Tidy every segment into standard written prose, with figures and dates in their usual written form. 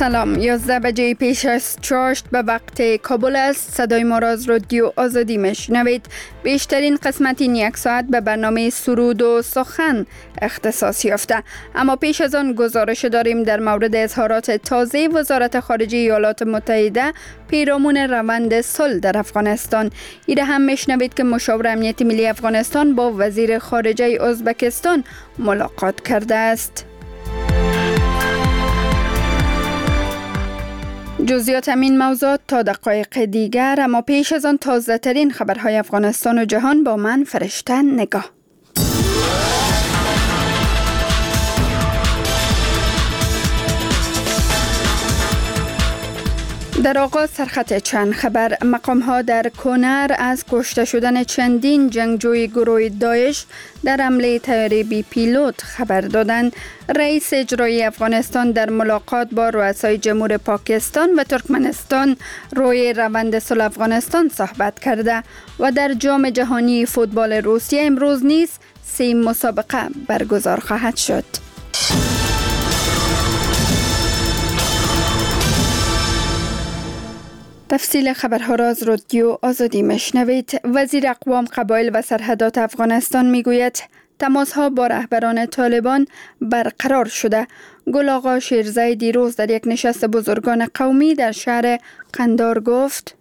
سلام. 11 بجه پیش از چاشت به وقت کابل است. صدای ما را از رادیو آزادی میشنوید. بیشترین قسمت این یک ساعت به برنامه سرود و سخن اختصاص یافته. اما پیش از آن گزارش داریم در مورد اظهارات تازه وزارت خارجه ایالات متحده پیرامون روند صلح در افغانستان. ایده هم میشنوید که مشاور امنیت ملی افغانستان با وزیر خارجه ازبکستان ملاقات کرده است. جزئیات این موضوع تا دقایق دیگر، اما پیش از آن تازه ترین خبرهای افغانستان و جهان با من فرشته نگاه. در آغاز سرخط چند خبر. مقام‌ها در کنر از کشته شدن چندین جنگجوی گروه داعش در حمله طیاره بی پیلوت خبر دادند. رئیس اجرایی افغانستان در ملاقات با رؤسای جمهور پاکستان و ترکمنستان روی روند صلح افغانستان صحبت کرده و در جام جهانی فوتبال روسیه امروز نیز 3 مسابقه برگزار خواهد شد. تفصیل خبرها را از رادیو آزادی میشنوید. وزیر اقوام قبایل و سرحدات افغانستان میگوید تماس‌ها با رهبران طالبان برقرار شده. گل آقا شیرزای دیروز در یک نشست بزرگان قومی در شهر قندار گفت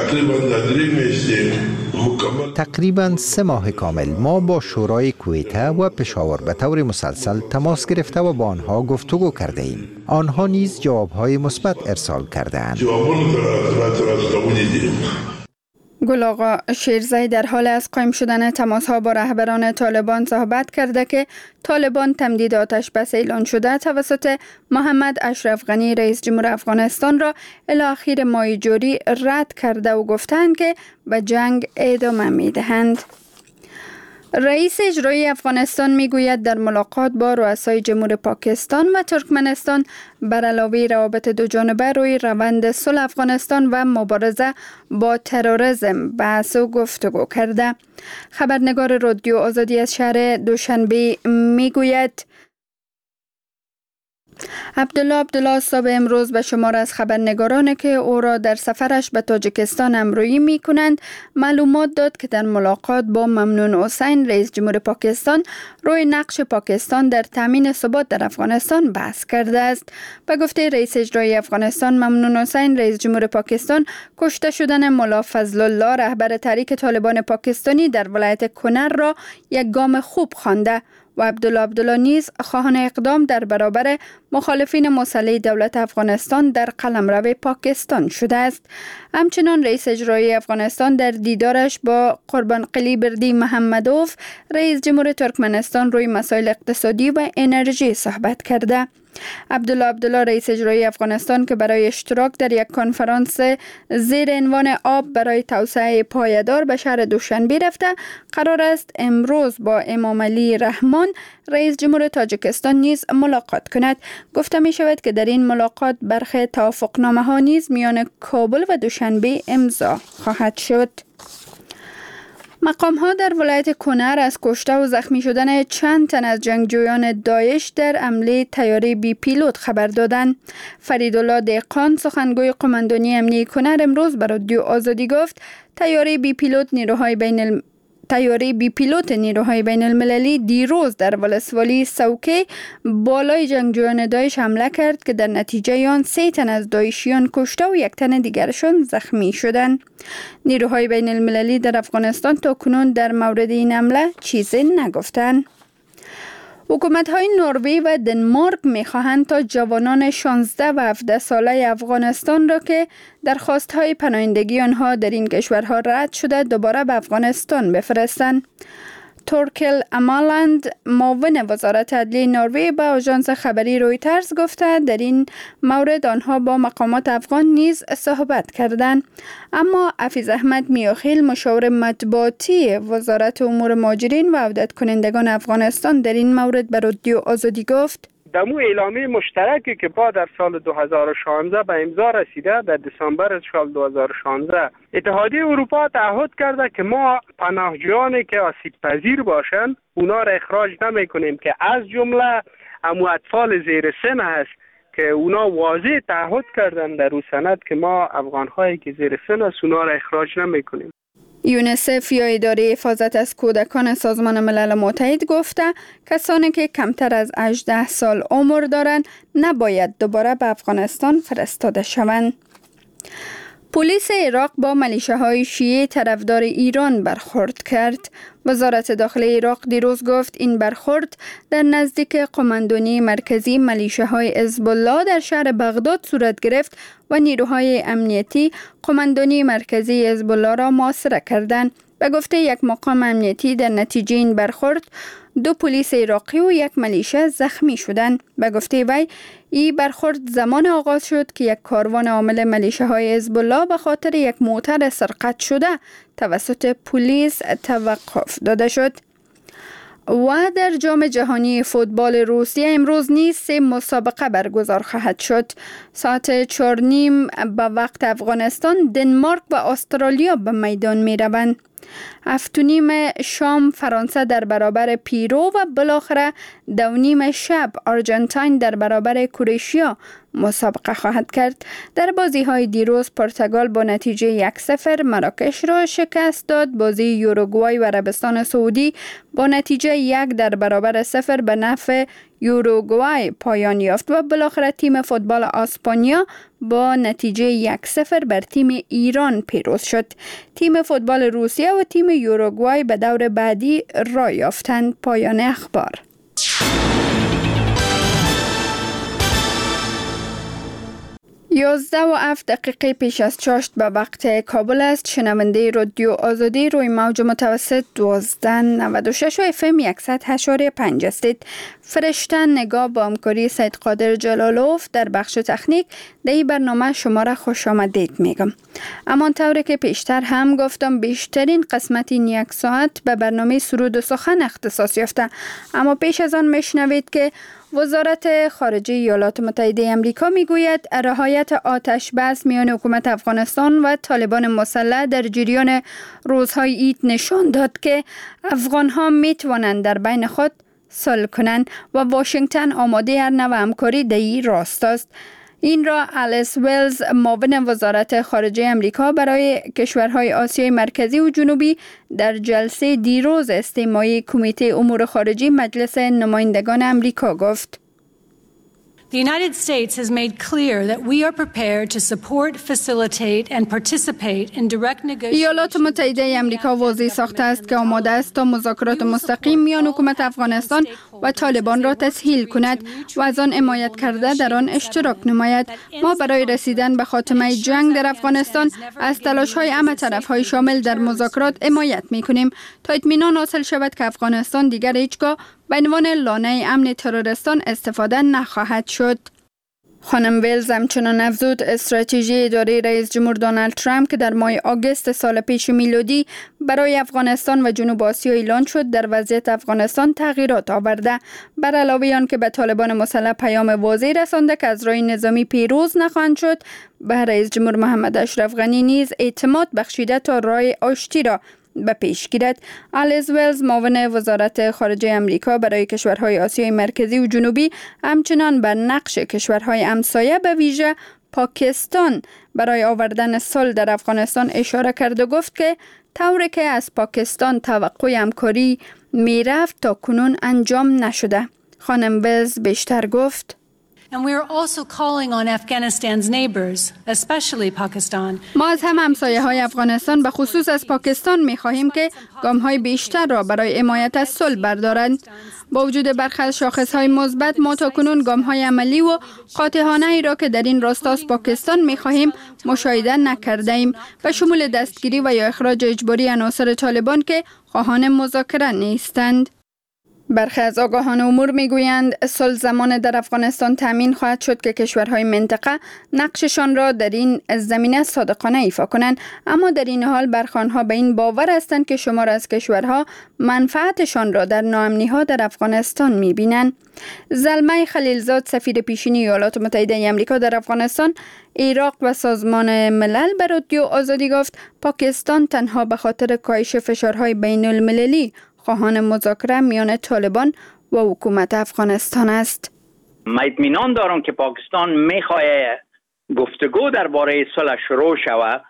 تقریباً 3 ماه کامل ما با شورای کویته و پشاور به طور مسلسل تماس گرفته و با آنها گفتگو کرده ایم. آنها نیز جوابهای مثبت ارسال کرده اند. گل آقا شیرزای در حال از قایم شدن تماس‌ها با رهبران طالبان صحبت کرده که طالبان تمدید آتش بس اعلان شده توسط محمد اشرف غنی رئیس جمهور افغانستان را الی اخیر ماه جاری رد کرده و گفتند که به جنگ ادامه می‌دهند. رئیس اجرایی افغانستان میگوید در ملاقات با رؤسای جمهور پاکستان و ترکمنستان بر علاوه روابط دو جانبه روی روند صلح افغانستان و مبارزه با تروریسم بحث و گفتگو کرده. خبرنگار رادیو آزادی از شهر دوشنبه میگوید عبدالله صاحب امروز به شمار از خبرنگارانی که او را در سفرش به تاجیکستان همراهی می کنند معلومات داد که در ملاقات با ممنون حسین رئیس جمهور پاکستان روی نقش پاکستان در تامین ثبات در افغانستان بحث کرده است. به گفته رئیس اجرایی افغانستان ممنون حسین رئیس جمهور پاکستان کشته شدن ملا فضل الله رهبر تحریک طالبان پاکستانی در ولایت کنر را یک گام خوب خوانده و عبدالله نیز خواهان اقدام در برابر مخالفین مسلح دولت افغانستان در قلمرو پاکستان شده است. همچنان رئیس اجرایی افغانستان در دیدارش با قربانقلی بردی محمدوف رئیس جمهور ترکمنستان روی مسائل اقتصادی و انرژی صحبت کرده. عبدالله رئیس اجرایی افغانستان که برای اشتراک در یک کنفرانس زیر عنوان آب برای توسعه پایدار به شهر دوشنبه رفته، قرار است امروز با امام علی رحمان رئیس جمهور تاجیکستان نیز ملاقات کند. گفته می شود که در این ملاقات برخی توافقنامه ها نیز میان کابل و دوشنبه امضا خواهد شد. مقام‌ها در ولایت کنر از کشته و زخمی شدن چند تن از جنگجویان داعش در حمله طیاره بی پیلوت خبر دادند. فریدالله دهقان سخنگوی قماندانی امنیتی کنر امروز به رادیو آزادی گفت طیاره بی پیلوت نیروهای بین المللی دیروز در ولسوالی سوکه بالای جنگجویان داعش حمله کرد که در نتیجه آن 3 تن از داعشیان کشته و 1 تن دیگرشان زخمی شدند. نیروهای بین المللی در افغانستان تا کنون در مورد این حمله چیزی نگفتند. حکومت‌های نروژ و دنمارک می‌خواهند تا جوانان 16 و 17 ساله افغانستان را که درخواست‌های پناهندگی آنها در این کشورها رد شده دوباره به افغانستان بفرستند. تورکل امالند معاون وزارت عدلیه نروژ به آژانس خبری رویترز گفته در این مورد آنها با مقامات افغان نیز صحبت کردند. اما حفیظ احمد میاخیل مشاور مطبوعاتی وزارت امور مهاجرین و عودت کنندگان افغانستان در این مورد به رادیو آزادی گفت دمو اعلامیه مشترکی که با در سال 2016 به امضا رسیده در دسامبر سال 2016 اتحادیه اروپا تعهد کرده که ما پناهجویانی که آسیب پذیر باشند اونا را اخراج نمی کنیم که از جمله امو اطفال زیر سن هست که اونا واضح تعهد کردن در اون سند که ما افغان‌هایی که زیر سن است اونا را اخراج نمی‌کنیم. یونیسف یا اداره حفاظت از کودکان سازمان ملل متحد گفته کسانی که کمتر از 18 سال عمر دارند نباید دوباره به افغانستان فرستاده شوند. پلیس عراق با ملیشه‌های شیعه طرفدار ایران برخورد کرد. وزارت داخلی عراق دیروز گفت این برخورد در نزدیک قماندانی مرکزی ملیشه‌های حزب الله در شهر بغداد صورت گرفت و نیروهای امنیتی قماندانی مرکزی حزب الله را محاصره کردند. به گفته یک مقام امنیتی در نتیجه این برخورد 2 پلیس عراقی و 1 ملیشه زخمی شدند. به گفته وی این برخورد زمان آغاز شد که یک کاروان حامل ملیشه های حزب الله به خاطر یک موتر سرقت شده توسط پلیس توقف داده شد. و در جام جهانی فوتبال روسیه امروز نیز 3 مسابقه برگزار خواهد شد. ساعت 4:30 به وقت افغانستان دنمارک و استرالیا به میدان می روند. 7:30 شام فرانسه در برابر پیرو و بالاخره 2:30 شب آرژانتین در برابر کرواتیا مسابقه خواهد کرد. در بازی های دیروز پرتغال با نتیجه 1-0 مراکش را شکست داد. بازی یوروگوای و عربستان سعودی با نتیجه 1 در برابر 0 به نفع یوروگوای پایان یافت و بالاخره تیم فوتبال اسپانیا با نتیجه 1-0 بر تیم ایران پیروز شد. تیم فوتبال روسیه و تیم یوروگوای به دور بعدی راه یافتند. پایان اخبار. 11:07 پیش از چاشت به وقت کابل است. شنونده رادیو آزادی روی موج متوسط 1296 و FM 100.5 هستید. فرشته نگاه با همکاری سید قادر جلالوف در بخش تکنیک در این برنامه شما را خوش آمدید میگم. اما طوری که پیشتر هم گفتم بیشترین قسمت این 1 ساعت به برنامه سرود و سخن اختصاص یافته. اما پیش از آن میشنوید که وزارت خارجه ایالات متحده آمریکا میگوید رهایت آتش بس میان حکومت افغانستان و طالبان مسلح در جریان روزهای عید نشان داد که افغانها میتوانند در بین خود صلح کنند و واشنگتن آماده هر نوع همکاری در این راست است. این را آلیس ولز معاون وزارت خارجه آمریکا برای کشورهای آسیای مرکزی و جنوبی در جلسه دیروز استماعی کمیته امور خارجی مجلس نمایندگان آمریکا گفت. The United States has made clear that we are prepared to support, facilitate and participate in direct negotiations. ایالات متحده آمریکا واضح ساخته است که آماده است تا مذاکرات مستقیم میان حکومت افغانستان و طالبان را تسهیل کند و از آن حمایت کرده در آن اشتراک نماید. ما برای رسیدن به خاتمه جنگ در افغانستان از تلاش‌های همه طرف‌های شامل در مذاکرات حمایت می‌کنیم تا اطمینان حاصل شود که افغانستان دیگر هیچگاه به عنوان لانه امن تروریستان استفاده نخواهد شد. خانم ویلز همچنان افزود استراتژی اداره رئیس جمهور دونالد ترامپ که در ماه آگوست سال پیش میلادی برای افغانستان و جنوب آسیا اعلان شد در وضعیت افغانستان تغییرات آورده. بر علاوه آن که به طالبان مسلح پیام واضح رسانده که از راه نظامی پیروز نخواهند شد، به رئیس جمهور محمد اشرف غنی نیز اعتماد بخشیده تا راه آشتی را به پیش گیرد. آلیس ولز معاون وزارت خارجه آمریکا برای کشورهای آسیای مرکزی و جنوبی همچنان بر نقش کشورهای همسایه به ویژه پاکستان برای آوردن صلح در افغانستان اشاره کرد و گفت که طوری که از پاکستان توقع همکاری میرفت تا کنون انجام نشده. خانم ولز بیشتر گفت And we are also calling on Afghanistan's neighbors, especially Pakistan. ما از همسایه های افغانستان به خصوص از پاکستان می خواهیم که گام های بیشتر را برای حمایت از صلح بردارند. با وجود برخی از شاخص های مثبت ما تاکنون گام های عملی و قاطعانه ای را که در این راستا از پاکستان می خواهیم مشاهده نکرده ایم، به شمول دستگیری و یا اخراج اجباری عناصر طالبان که خواهان مذاکره نیستند. برخی از آگاهان امور میگویند صلح زمان در افغانستان تامین خواهد شد که کشورهای منطقه نقششان را در این زمینه صادقانه ایفا کنند، اما در این حال برخی آنها به این باور هستند که شمار از کشورها منفعتشان را در ناامنی‌ها در افغانستان می‌بینند. زلمه خلیلزاد سفیر پیشین ایالات متحده آمریکا در افغانستان، عراق و سازمان ملل به رادیو آزادی گفت پاکستان تنها به خاطر کاهش فشارهای بین المللی خواهان مذاکره میان طالبان و حکومت افغانستان است. من اطمینان دارم که پاکستان میخواد گفتگو درباره صلح شروع شود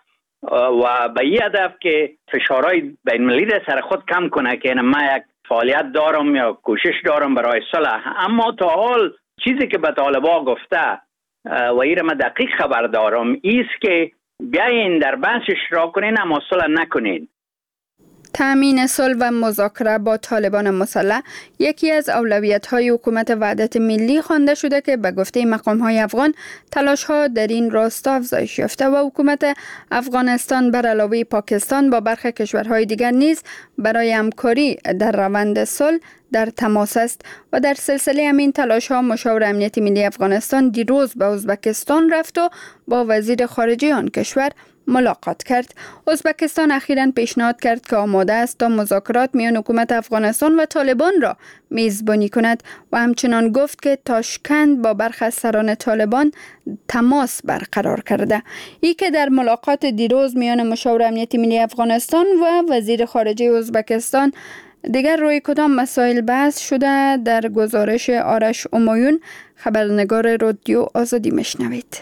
و به این هدف که فشارهای بین المللی سر خود کم کنه که من یک فعالیت دارم یا کوشش دارم برای صلح. اما تا حال چیزی که به طالبان گفته و این من دقیق خبر دارم ایست که بیاین در بحث اشتراک کنین اما صلح نکنین. تأمین صلح و مذاکره با طالبان مسلح یکی از اولویت‌های حکومت وحدت ملی خوانده شده که به گفته مقام‌های افغان تلاش‌ها در این راستا افزایش یافته و حکومت افغانستان بر علاوه پاکستان با برخی کشورهای دیگر نیز برای همکاری در روند صلح در تماس است و در سلسله همین تلاش‌ها مشاور امنیت ملی افغانستان دیروز به ازبکستان رفت و با وزیر خارجه آن کشور ملاقات کرد. ازبکستان اخیراً پیشنهاد کرد که آماده است تا مذاکرات میان حکومت افغانستان و طالبان را میزبانی کند و همچنان گفت که تاشکند با برخی از سران طالبان تماس برقرار کرده. ای که در ملاقات دیروز میان مشاور امنیت ملی افغانستان و وزیر خارجه ازبکستان دیگر روی کدام مسائل بحث شده در گزارش آرش امایون خبرنگار رادیو آزادی مشنوید.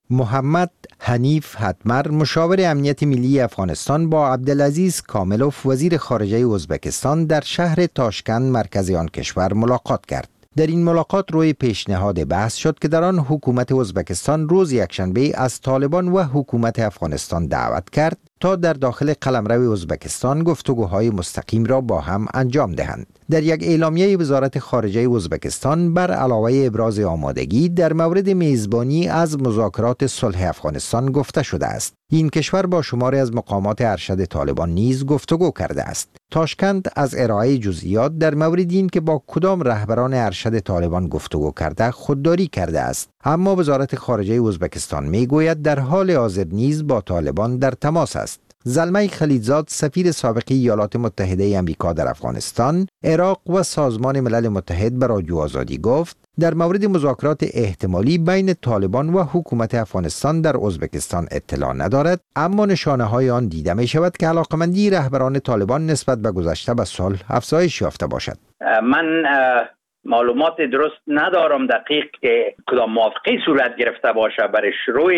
محمد حنیف حتمر مشاور امنیت ملی افغانستان با عبدالعزیز کاملوف وزیر خارجه ازبکستان در شهر تاشکند مرکز آن کشور ملاقات کرد. در این ملاقات روی پیشنهاد بحث شد که در آن حکومت ازبکستان روز یکشنبه از طالبان و حکومت افغانستان دعوت کرد تا در داخل قلمرو ازبکستان گفتگوهای مستقیم را با هم انجام دهند. در یک اعلامیه وزارت خارجه ازبکستان بر علاوه ابراز آمادگی در مورد میزبانی از مذاکرات صلح افغانستان گفته شده است. این کشور با شماری از مقامات ارشد طالبان نیز گفتگو کرده است. تاشکند از ارائه جزئیات در مورد این که با کدام رهبران ارشد طالبان گفتگو کرده خودداری کرده است. اما وزارت خارجه ازبکستان میگوید در حال حاضر نیز با طالبان در تماس است. زلمه خلیلزاد سفیر سابق ایالات متحده آمریکا در افغانستان، عراق و سازمان ملل متحد به رادیو آزادی گفت در مورد مذاکرات احتمالی بین طالبان و حکومت افغانستان در ازبکستان اطلاع ندارد، اما نشانه های آن دیده می شود که علاقمندی رهبران طالبان نسبت به گذشته به صلح افزایش یافته باشد. من معلومات درست ندارم دقیق که کدام موافقه صورت گرفته باشه برای شروع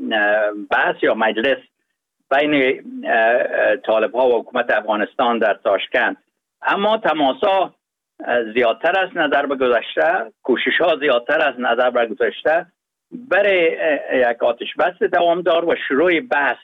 بحث یا مجلس بین طالب‌ها و حکومت افغانستان در تاشکند، اما تماس‌ها زیادتر از نظر به گذشته، کوشش‌ها زیادتر از نظر به گذشته برای یک آتش بس دوامدار و شروع بحث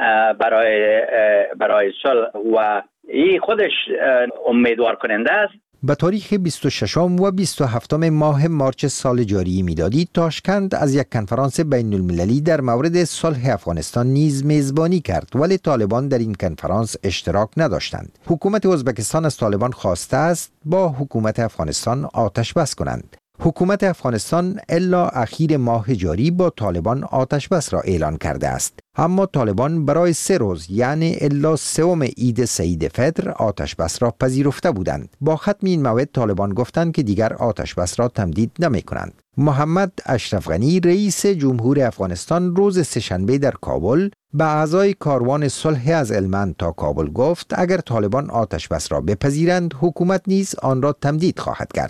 برای صلح و این خودش امیدوار کننده است. به تاریخ 26 و 27 ماه مارچ سال جاری میلادی تاشکند از یک کنفرانس بین المللی در مورد صلح افغانستان نیز میزبانی کرد، ولی طالبان در این کنفرانس اشتراک نداشتند. حکومت ازبکستان از طالبان خواسته است با حکومت افغانستان آتش بس کنند. حکومت افغانستان الا اخیر ماه جاری با طالبان آتش بس را اعلان کرده است، اما طالبان برای 3 روز یعنی الا 3 عید سعید فطر آتش بس را پذیرفته بودند. با ختم این موعد طالبان گفتند که دیگر آتش بس را تمدید نمی کنند. محمد اشرف غنی رئیس جمهور افغانستان روز سه‌شنبه در کابل به اعضای کاروان صلح از هلمند تا کابل گفت اگر طالبان آتش بس را بپذیرند حکومت نیز آن را تمدید خواهد کرد.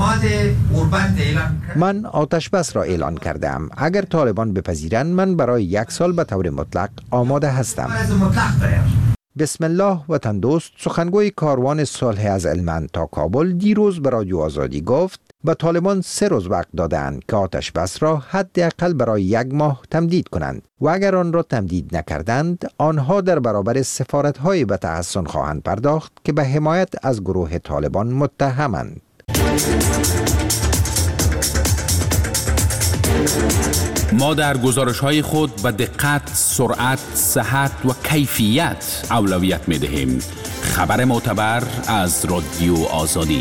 من آتش بس را اعلان کردم. اگر طالبان بپذیرند من برای 1 سال به طور مطلق آماده هستم. بسم الله وطن دوست سخنگوی کاروان صلح از هلمند تا کابل دیروز به رادیو آزادی گفت به طالبان 3 روز وقت دادند که آتش بس را حداقل برای 1 ماه تمدید کنند و اگر آن را تمدید نکردند آنها در برابر سفارت‌های به تحصن خواهند پرداخت که به حمایت از گروه طالبان متهمند. ما در گزارش‌های خود به دقت، سرعت، صحت و کیفیت اولویت می‌دهیم. خبر معتبر از رادیو آزادی.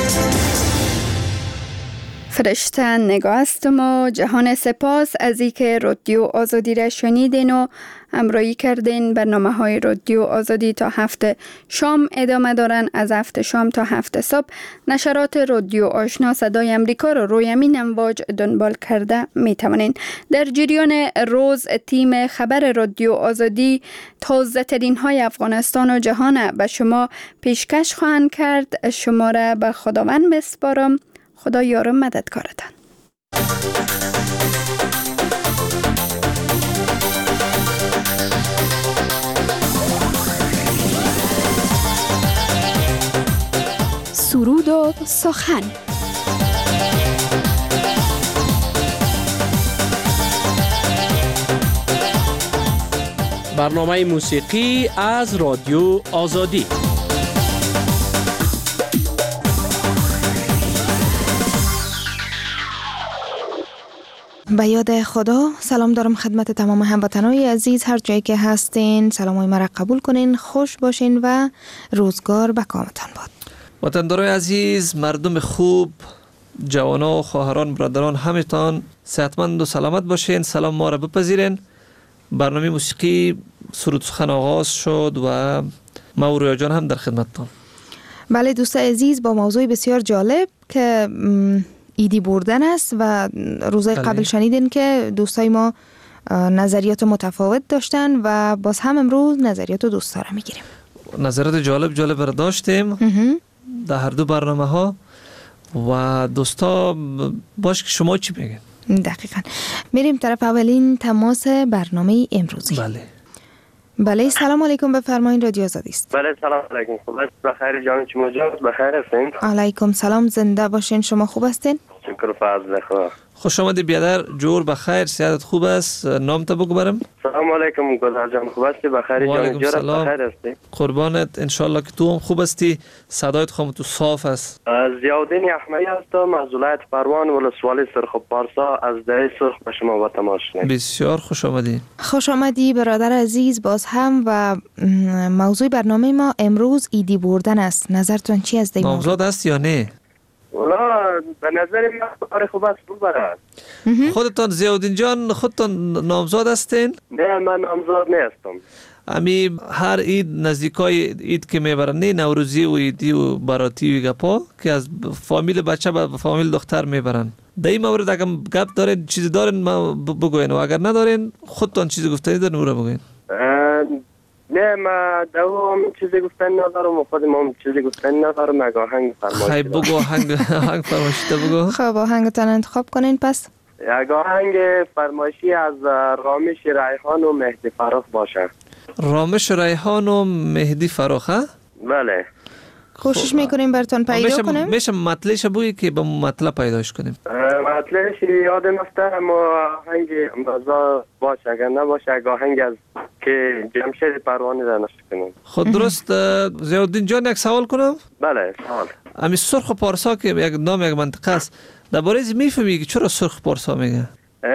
فرشته نگاه هستم و جهان سپاس از اینکه رادیو آزادی را شنیدین و همراهی کردین. برنامه‌های رادیو آزادی تا 7 شام ادامه دارن. از 7 شام تا 7 صبح نشرات رادیو آشنا صدای امریکا را روی همین امواج دنبال کرده می توانین. در جریان روز تیم خبر رادیو آزادی تازه ترین های افغانستان و جهان به شما پیشکش خواهند کرد. شما را به خداوند بسپارم. خدا یار مددکارتان. سرود و سخن. برنامه موسیقی از رادیو آزادی. به یاد خدا سلام دارم خدمت تمام هموطنان عزیز، هر جایی که هستین سلامای مرا قبول کنین، خوش باشین و روزگار به کامتان باد. وطندارای عزیز، مردم خوب، جوانا و خواهران برادران همتان صحتمند و سلامت باشین. سلام ما را بپذیرین. برنامه موسیقی سرود سخن آغاز شد و ما و رویا جان هم در خدمتتان. بله دوست عزیز، با موضوع بسیار جالب که ایدی بردن است و روزای قبل شنیدین که دوستای ما نظریات متفاوت داشتن و باز هم امروز نظریات دوستا را میگیریم. نظریات جالب را داشتیم در هر دو برنامه ها و دوستا باش که شما چی بگین؟ دقیقاً. میریم طرف اولین تماس برنامه امروزی. بله سلام علیکم، بفرمایید، رادیو آزادی است. بله سلام علیکم، خوب است؟ بخیر جان، شما جان بخیر هستین؟ علیکم سلام، زنده باشین. شما خوب هستین؟ شکر فضل خدا. خوش آمدی بیادر، جور بخیر، صحت خوب است؟ نام تا بگو برم. سلام علیکم گلزار جان، خوب هستی؟ بخیر جان، جور بخیر هستی؟ قربانت، انشالله که تو هم خوب هستی. صدایت خام تو صاف است. ضیاءالدین احمدی هستم از ولایت پروان ولسوالی سرخ پارسا از دره سرخ به شما با تماس شدم. بسیار خوش آمدی. خوش آمدی برادر عزیز باز هم. و موضوع برنامه ما امروز ایدی بردن است. نظرتون چی است؟ نامزاد است یا نه؟ والا به نظر من کار خوب است ببرد. خودتان ضیاءالدین جان خودتان نامزاد هستین؟ نه من نامزاد نیستم. امی هر عید نزدیکای عید که میبرن، نه نوروزی و عیدی و باراتی و گپا که از فامیل بچه به فامیل دختر میبرن. در این مورد اگر گپ دارین چیزی دارین ما بگوین و اگر ندارین خودتان چیزی گفتنی دارین او را بگوین. نه ما دوام چیزی گفتن ندارم و خودم هم چیزی گفتن ندارم. اگه آهنگ فرمایش خیلی بگو، آهنگ فرمایشیده بگو. خب آهنگتان انتخاب کنین پس. اگه آهنگ فرمایشی از رامش ریحان و مهدی فراخ باشه. رامش ریحان و مهدی فراخ ها؟ بله. کوشش میکنیم براتون پیدا کنیم. میشه مطلعش بگویی که با مطلب پیداش کنیم. مطلعش یادم نفته اما آهنگ امروزا باشه، اگر نباشه اگه آهنگ از که جمشید پروانی را نشد کنیم. خود درست. ضیاءالدین جان یک سوال کنم؟ بله سوال. امی سرخ پارسا که یک نام یک منطقه است، درباره از میفهمی که چرا سرخ پارسا میگه؟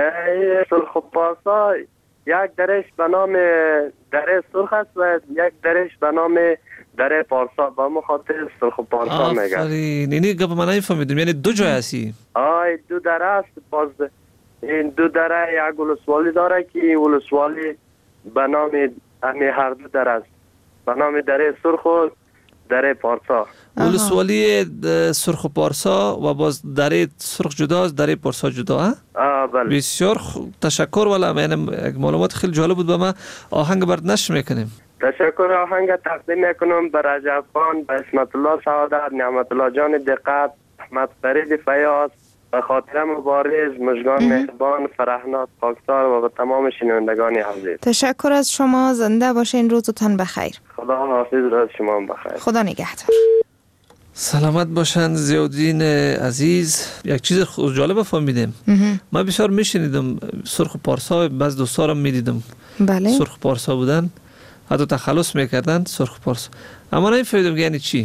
سرخ پارسا یک درش به نام دره سرخ است و یک درش به نام دره پارسا، با مخاطر سرخ پارسا میگه. آفرین، اینی گپ من نفهمیدم. یعنی دو جای هستی؟ دو دره است. باز این دو دره یک ولسوالی داره که ولسوالی به نام هر دو دره است، به نام دره سرخ و دره پارسا. ولسوالی سرخ و پارسا و باز دره سرخ جداست، دره پارسا جدا. بله. بسیار تشکر. والا یک معلومات خیلی جالب بود. به ما آهنگ برد نشر میکنیم. تشکر. آهنگ تقدیم میکنم به رجب خان، به اسمت الله سعادت، نعمت الله جان دقت، احمد فرید فیاض، به خاطر مبارز، مژگان مهربان، فرهناز خاکسار و به تمام شنوندگان عزیز. تشکر از شما، زنده باشین، روزتان بخیر. خدا حافظ، روز شما بخیر. خدا نگهدار. سلامت باشند ضیاءالدین عزیز. یک چیز جالب فهمیدم. من بسیار میشنیدم سرخ پارسا، بعض دوستارم میدیدم. بله. سرخ پارسا بودن، حتی تخلص میکردن سرخ پارسا، اما نمیفهمیدم یعنی چی.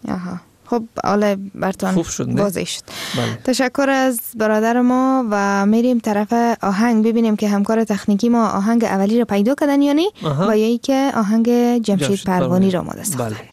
خب حالا براتون خوب شد واضح شد. بله. تشکر از برادر ما و میریم طرف آهنگ ببینیم که همکار تکنیکی ما آهنگ اولی رو پیدا کردن یا نه و یا ای که آهنگ جمشید پروانی رو آماده ساختن. بله.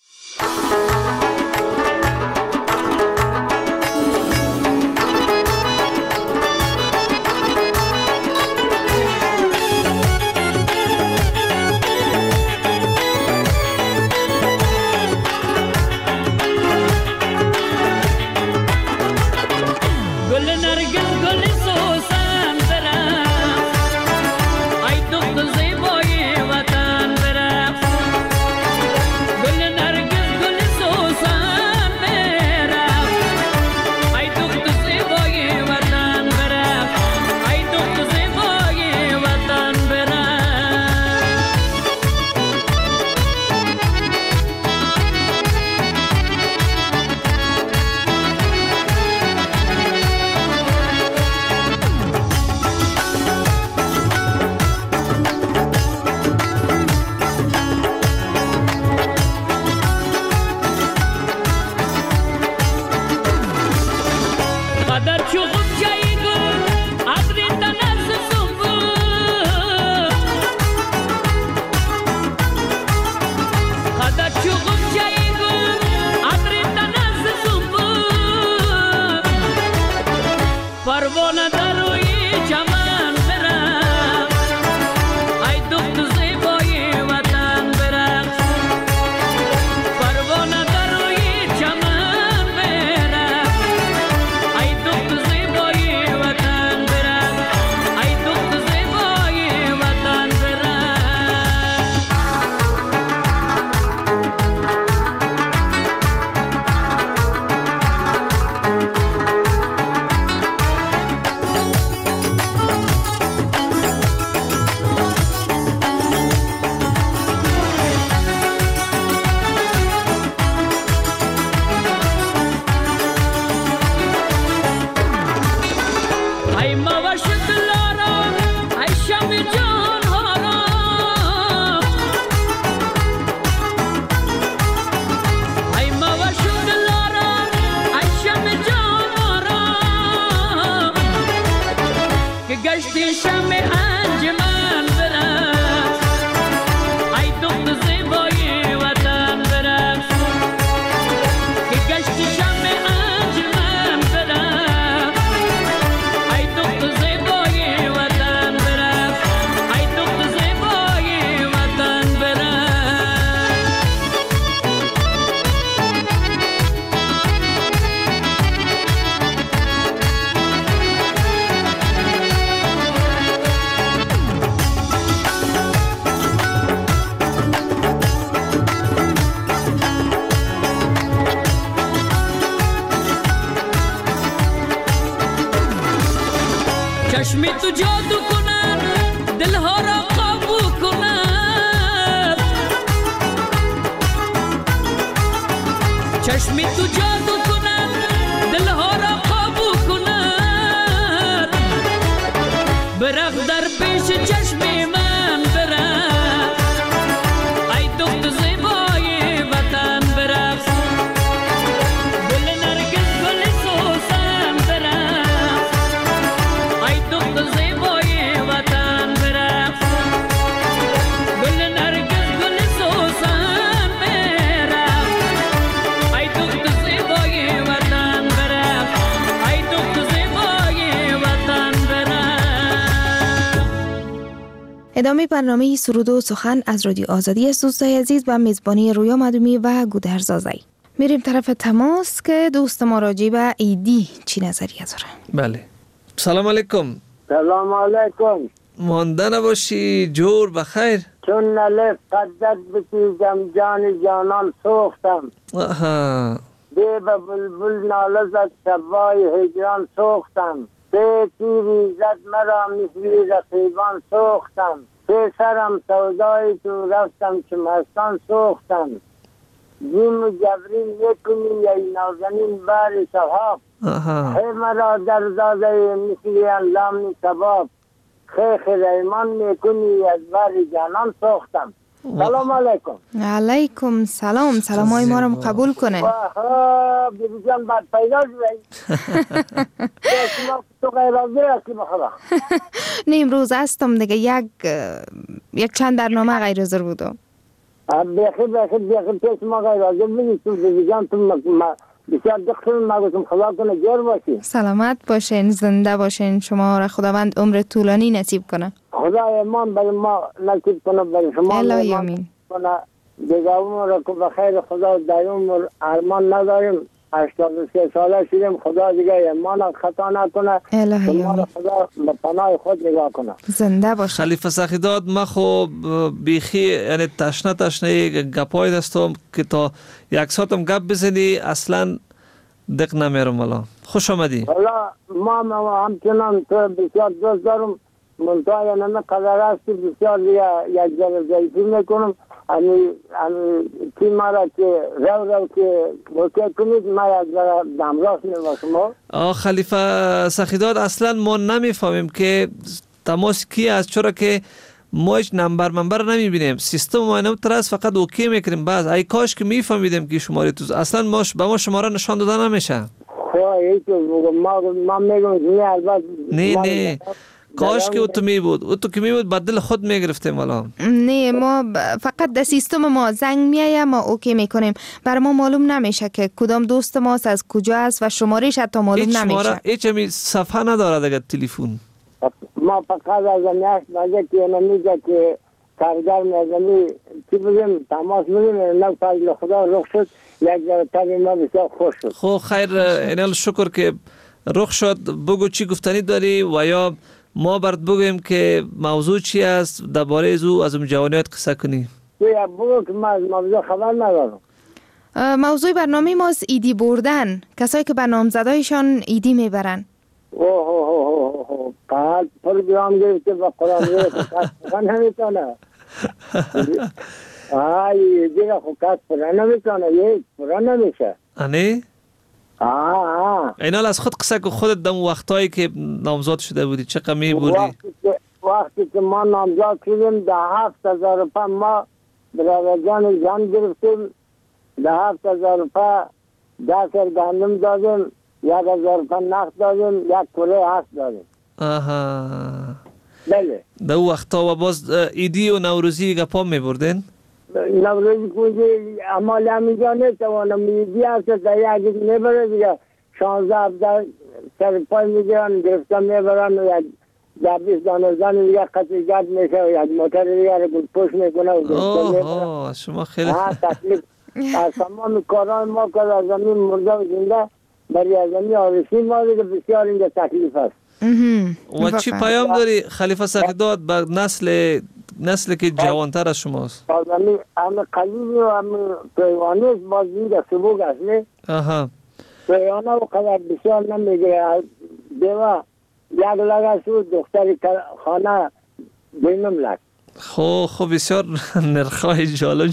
گل نرگس چشمی تو جادو کنن دلها را قابو کنن، چشمی تو جادو کنن دلها را قابو کنن، برق در پیش چشمی من برق، ای دخت زیبای وطن برق، گل نرگس گل سوسن برق، ای دخت زیبای وطن برق، گل نرگس گل سوسن برق، ای دخت زیبای وطن برق، ای دخت زیبای وطن برق. ادامه برنامه سرود و سخن از رادیو آزادی است دوستای عزیز، و میزبانی رویا مدومی و گودرز آزایی. میریم طرف تماس که دوست ما راجع به ایدی چی نظریه داره. بله. سلام علیکم. سلام علیکم. مانده نباشی، جور بخیر. چون نلف قدت بسیزم جان جانان سوختم، به بلبل ناله زد شبای هجران سوختم، به تیری زد مرا مثلی رقیبان سوختم، به سرم سودای تو رفتم چه مستان سوختم، جیم و جبرین یکنی ای نازنین بر شهاب، خیلی مرا در داده مثلی انلام کباب، خیخ ریمان میکنی از بر جانان سوختم. سلام علیکم. علیکم سلام. سلام های ما رو قبول کنه. بیبی جان بعد پیدا شدی. تو غیر از دیگه بخدا. نه امروز هستم دیگه، یک چند برنامه غیر حاضر بودم. بیخی پیش ما غیر حاضر بودی. تو بیبی جان تو بسیار دختر ما گفتم خدا کنه جور باشی. سلامت باشین، زنده باشین، شما را خداوند عمر طولانی نصیب کنه. خدا ایمان برای ما نصیب کنه، برای شما الهی آمین. دیگه عمر را که بخیر خدا در عمر ارمان نداریم، 83 ساله شدیم، خدا دیگه ایمان خطا نکنه، الهی آمین. خدا به پناه خود نگاه کنه. زنده باشه. خلیفه سخیداد ما خو بیخی یعنی تشنه گپای دستم که تا یک ساعتم گپ بزنی اصلا دق نمیرم. والا خوش آمدی. والا ما همچنان تو بسیار دوست دارم، منطقه نمی قدر هستی بسیار یک جلب ضعیفی میکنم، کی مرا که رو که بوکه کنید ما یک جلب دمراست میباشم. خلیفه سخیداد اصلا ما نمیفهمیم که تماس کی است، چرا که ما هیچ منبر نمیبینیم، سیستم ما نمیترس، فقط اوکی میکنیم. بعض ای کاش که میفهمیدیم که شماره تو اصلا به ما شماره نشان داده نمیشه. ما میگم نه البته نه کاش که تو می بود، تو که می بود بدل خود می گرفتیم والا. نه ما فقط در سیستم ما زنگ میایه ما اوکی میکنیم. بر ما معلوم نمیشه که کدام دوست ماست از کجا است و شمارش حتی معلوم نمیشه. هیچ همی صفحه نداره دیگه تلفن. ما فقط از میاش باید که نمیگه که کارگر میزنی چی بگیم تماس بگیم نه فضل خدا رخ شد یک جرطبی ما بسیار خوش شد. خب خیر اینال شکر که رخ شد. بگو چی گفتنی داری و یا ما برات بگویم که موضوع چی است درباره از اون جوانیت قصه کنی. یا بگو که من موضوع خبر ندارم. موضوع برنامه ماست ایدی بردن، کسایی که به نامزدایشان ایدی میبرن. قد پروگرام گرفته با قرآن قد نمیتونه. دیگه خود قد نمیتونه یک نمیشه. آنی؟ اینال از خود قصه که خودت دم وقتایی که نامزاد شده بودی چقدر می بودی؟ وقتی که ما نامزاد شدیم 7,000 روپیه ما برای جان گرفتیم. 7,000 روپیه 10 گندم دادیم، 1,000 روپیه نقد دادیم، یک کوله هست دادیم. بله در وقتا و باز ایدی و نوروزی گپا می بردین؟ نوروزی کنجی عمال همیجا نتوانم ایدی هست در یکی نبره دیگه 16-17 سر پای میگیرن گرفتم میبرن و یک 10-20 دانه زن دیگه قطعی گرد میشه و یک موتر دیگه رو پشت میکنه و گرفتم میبرن. شما خیلی تکلیف از تمام کاران ما که از زمین مرده و زنده برای از زمین آرسی ما دیگه بسیار اینجا تکلیف هست. و چی پیام داری خلیفه سخیداد به نسل که جوانتر از شماست؟ همه قلیبی و همه پیوانی است باز دیگه سبوک است. پیوانه و قدر بسیار نمیگره. دیوه یک لگه شد دختری خانه بینم لگ. خب بسیار نرخای جالب.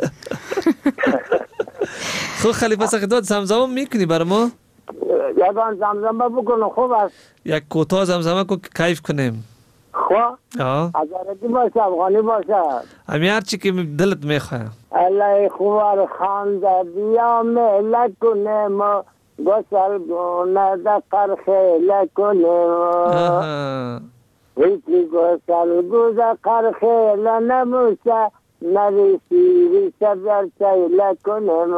خب خلیفه سخیداد زمزمه میکنی برای ما؟ یکان زمزمه بکنم خوب است. یک کوتاه زمزمه که کیف کنیم. خواه؟ ازارتی باشه افغانی باشه همی هرچی که دلت میخواه. الهی خوار خانده بیا مهلک کنیم گسل گونه دقر خیلک کنیم هیچی گسل گوزه قر خیل نموشه نریسی ریشه بر چیلک کنیم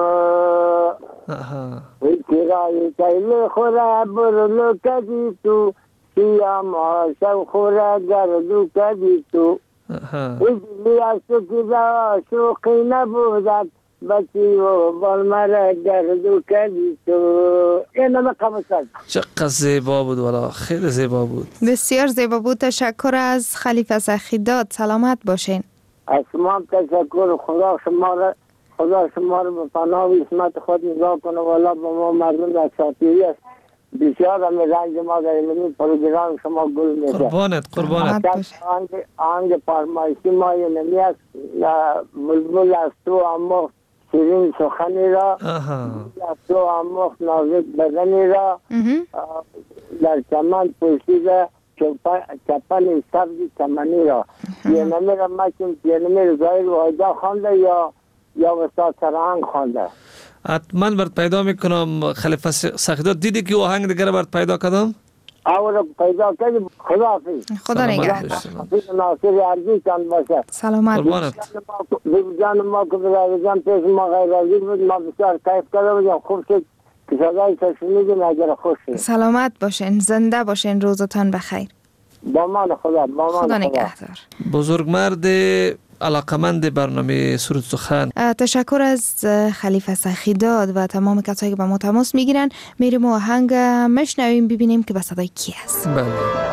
هیچی رای چیل خوره برلو کدی تو سیام آشو خوره گردو کدی تو ایدی از تو که شوقی نبودد بچی و بالمره گردو کدی تو این همه قمصد. چقدر زیبا بود والا، خیلی زیبا بود، بسیار زیبا بود. تشکر از خلیفه سخیداد. سلامت باشین. از شما هم تشکر. خدا شما رو به پناه و اسمت خود نگاه کنه والا به ما مردم در شاطیری است. بسیار هم رنج ما در این پروگرام شما گل میده. قربانت آنگ فرمایشی ما یه نمی است بلبل از تو امخ شیرین سخنی را از تو امخ نازک بدنی را در چمن پوشیده چپن سبزی چمنی را یه نمی را مکن یه نمی را ظاهر واجه خوانده یا وسط سرهنگ خوانده. حتما برات پیدا میکنم خلیفه سخیداد. دیدی که آهنگ دیگر برات پیدا کردم؟ رو پیدا کردی. خدا نگهدار. حافظ ناصر عرضی کن باشه. سلامت باش. جان ما که برای جان پیش ما غیر راضی بود ما بسیار کیف کرده بودیم. خوب شد که صدای تشنیدیم اگر خوش شد. سلامت باشین، زنده باشین، روزتان بخیر. با من خدا نگهدار. بزرگمرد علاقمند برنامه سرود سخن. تشکر از خلیفه سخیداد و تمام کسایی که با ما تماس میگیرن. میریم آهنگ مشنویم ببینیم که به صدای کی است. بله.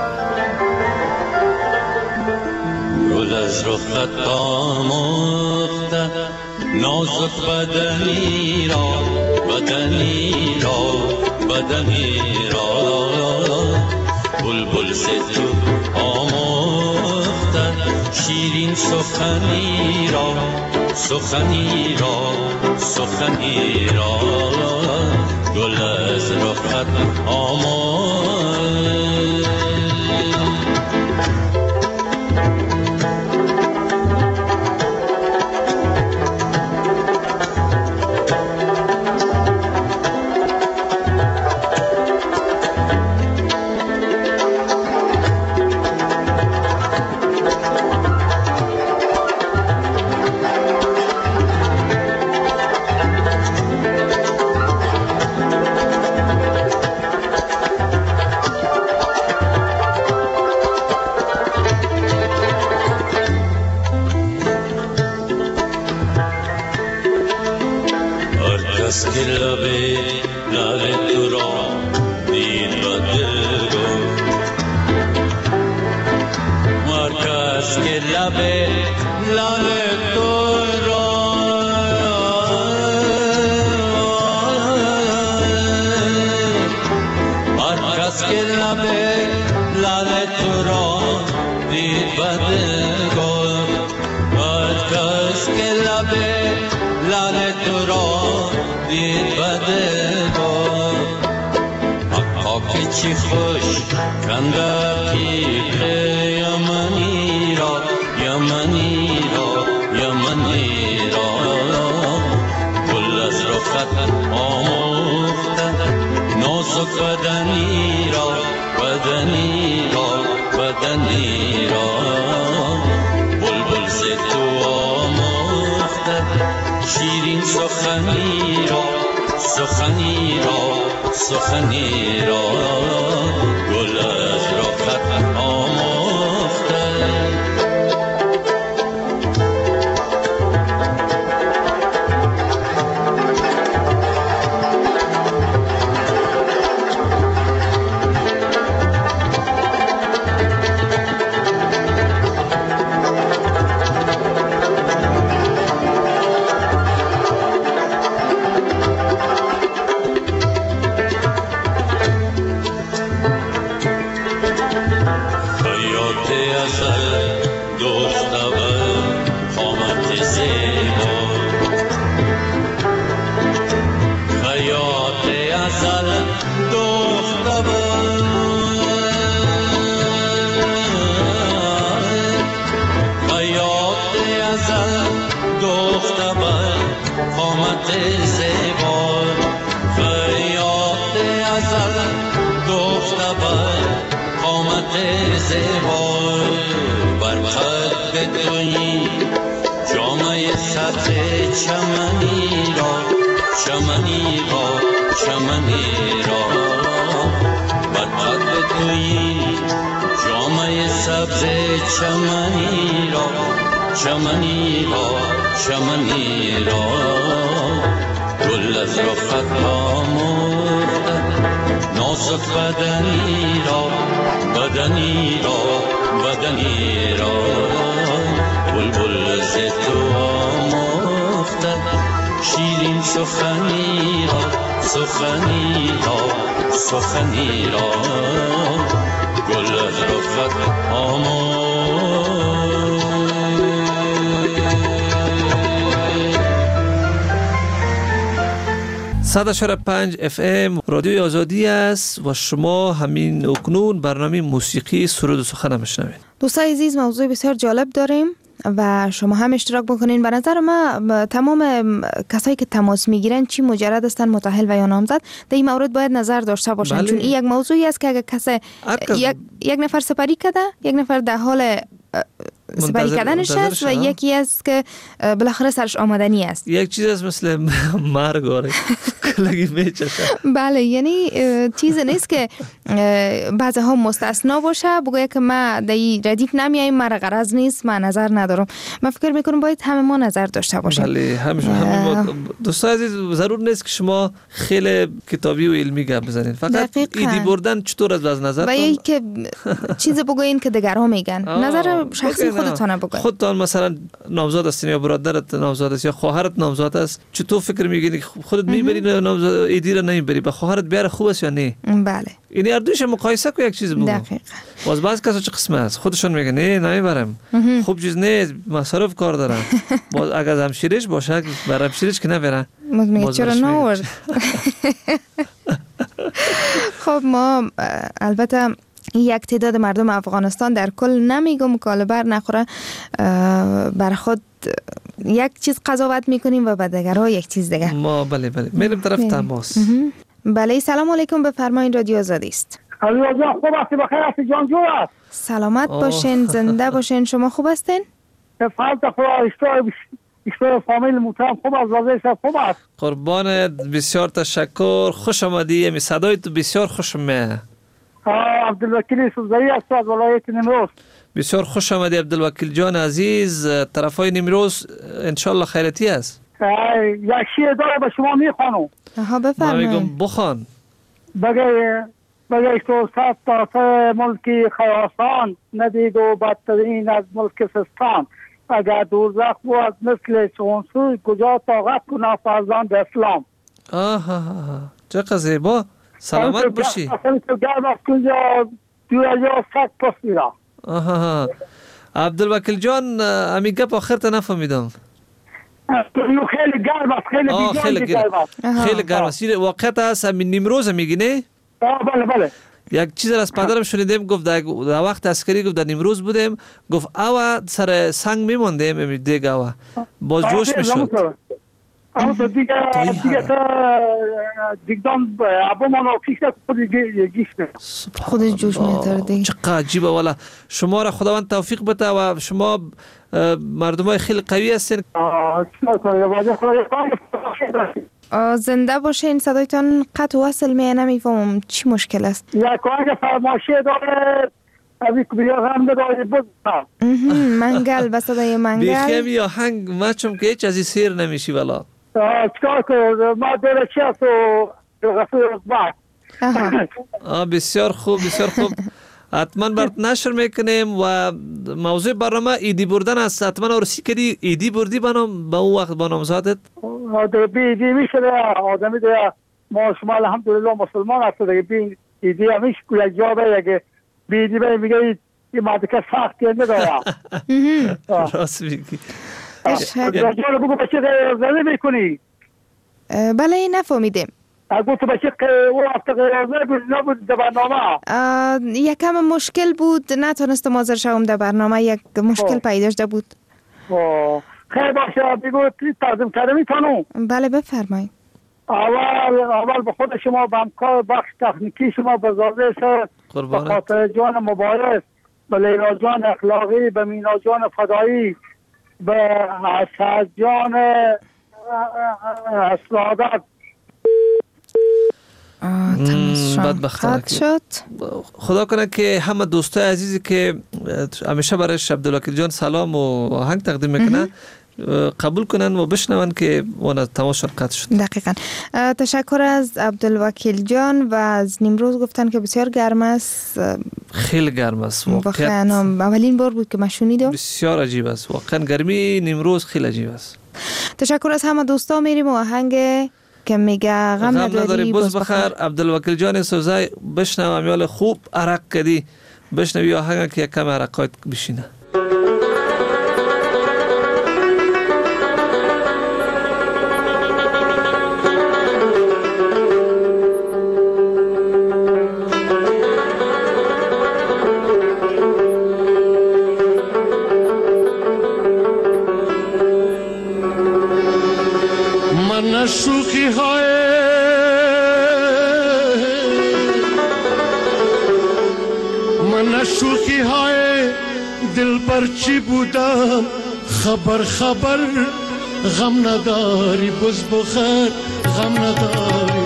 گل از رخت آموخته نازک بدنی را بلبل سے تو آموخته شیرین سخنی را گل از رخت آموخته. کس که لب لال تو را دید و دل گفت هر کس که لب لال تو را هر کس که لب لال تو را دید و دل گفت هر کس که لب لال تو را دید و دل گفت حقا که چی خوش کنده تیغ یمنی را یمنی را یمنی را گل از رخت آموخته نازک بدنی را بدنی را بدنی را بلبل ز تو آموخته شیرین سخنی را سخنی را سخنی را گل از رخت آموخته چمنی را چمنی را چمنی را بر قد تویی جامه سبز چمنی را چمنی را چمنی را گل از رخت آموخته نازک بدنی را بدنی را بدنی را بلبل ز تو آموخته شیرین سخنی را سخنی را سخنی را گل از رخت آموخته 100.5 FM رادیوی آزادی است و شما همین اکنون برنامه موسیقی سرود و سخن میشنوید. دوستان عزیز، موضوع بسیار جالب داریم و شما هم اشتراک بکنین. به نظر ما تمام کسایی که تماس میگیرن چی مجرد هستن، متأهل و یا نامزد، در این مورد باید نظر داشته باشن. بله. چون این یک موضوعی است که اگر کسی یک نفر سپری کرده، یک نفر در حال سپری کردنش است و یکی است که بالاخره سرش آمدنی است. یک چیز است مثل مرگ آره کلگی میچشه. بله، یعنی چیز نیست که بعضی ها مستثنا باشه بگویه که ما در این ردیف نمیاییم، مرا غرض نیست، من نظر ندارم. من فکر میکنم باید همه ما نظر داشته باشیم. بله، همه دوستان عزیز، ضرور نیست که شما خیلی کتابی و علمی گپ بزنید، فقط ایدی بردن چطور از نظر و یکی که چیز بگوین که دیگرها میگن، نظر شخصی خودتون بگوین. خودتان مثلا نامزد هستین یا برادرت نامزد است یا خواهرت نامزد است، چطور فکر میکنی خودت میبری نامزد ایدی را نمیبری، به خواهرت بیاره خوب است یا نه؟ بله، این هر دوش مقایسه کو یک چیز بگو. دقیقاً. باز بعض کسا چه قسمه است خودشون میگن نه نمیبرم، خوب چیز نیست، مصرف کار دارم. باز اگر همشیرش باشه برام شیرش که نبره، چرا نورد. خب ما البته یک تعداد مردم افغانستان در کل نمیگم کال بر نخوره، بر خود یک چیز قضاوت میکنیم و به دیگرها یک چیز دیگه. ما بله میریم طرف تماس. بله، سلام علیکم، بفرمایید، رادیو آزادی است. علیه جان خوب هستی؟ بخیر هستی جان جو است؟ سلامت باشین، زنده باشین. شما خوب هستین؟ فالت خدا اشتای فامیل محترم خوب است، وضعیت خوب است. قربانت، بسیار تشکر، خوش آمدی. می صدای تو بسیار خوش میاد. عبدالوکیل سوزایی است از ولایت نیمروز. بسیار خوش آمدی عبدالوکیل جان عزیز. طرفای نیمروز انشالله خیرتی است. یک شعر داره به شما میخوانم. بفرمایید. من میگم بخوان. بگه تو صد تا ملکی خراسان ندید و بدترین از ملک سیستان. اگر دوزخ بود مثل چونسوی کجا طاقت کنه فرزند اسلام. چقدر زیبا. سلامت باشی. تو گرم از کنجا یا سک پس میرا. عبدالوکیل جان امی گپ آخر تا نفهمیدم. خیلی گرم است، خیلی گرم است. خیلی گرم است. واقعیت است همین نیمروز میگی نه؟ بله. یک چیز از پدرم شنیدم، گفت در وقت عسکری گفت در نیمروز بودیم، گفت آوا سر سنگ میموندیم دیگه آوا باز جوش میشد. دیگه دیگدان ابو منو کیسه خودش جوش میتره دیگه. چقدر عجیبه. والا شما را خداوند توفیق بده و شما مردمای خیلی قوی هستین. زنده باشه. این صدایتان قطع وصل میه، نمیفهمم چی مشکل است. یک آنگه فرماشه داره اوی کبیره هم داره بود. منگل به صدای منگل بیخیم یا هنگ مچم که هیچ از این سیر نمیشی. والا چکار کنم ما داره چی هست و غفور اخبار. بسیار خوب بسیار خوب. حتما برات نشر میکنیم و موضوع برنامه ایدی بردن است. حتما ارسی کردی ایدی بردی بنام با اون وقت با نامزادت؟ ایدی میشه آدمی ده ما شما الحمدلله مسلمان هست دیگه. بی ایدی همیش یک جا به یک بیدی به میگه این مادکه سخت کنده داره. راست میگی. رجال بگو بچه غیرزنی میکنی؟ بله این نفهمیدیم. اگه تو بچه او هفته غیرزنی نبود در برنامه؟ یکم مشکل بود، نتونستم حاضر شوم در برنامه. یک مشکل پیدا شده بود. خیلی باشه بگو ترجمه کرده میتونم؟ بله بفرمایید. اول به خود شما به همکار بخش تکنیکی شما به زاده سر به خاطر جان مبارز، به لیلا جان اخلاقی، به مینا جان فدایی، به اسد جان سعادت. بدبختانه شد. خدا کنه که همه دوستای عزیزی که همیشه برایش عبدالوکیل جان سلام و آهنگ تقدیم میکنن قبول کنن و بشنون که اون تماشا قطع شد. دقیقاً. تشکر از عبدالوکیل جان و از نیمروز گفتن که بسیار گرم است. خیلی گرم است واقعا. اولین بار بود که من شنیدم. بسیار عجیب است واقعا. گرمی نیمروز خیلی عجیب است. تشکر از همه دوستا. میریم و آهنگ که میگه غم نداری بز بخیر. عبدالوکیل جان سوزای بشنو امیال خوب عرق کدی بشنوی آهنگ که کم عرقات بشینه. شوخی های من شوخی های دل پر چی بودم خبر غم نداری بز بخیر غم نداری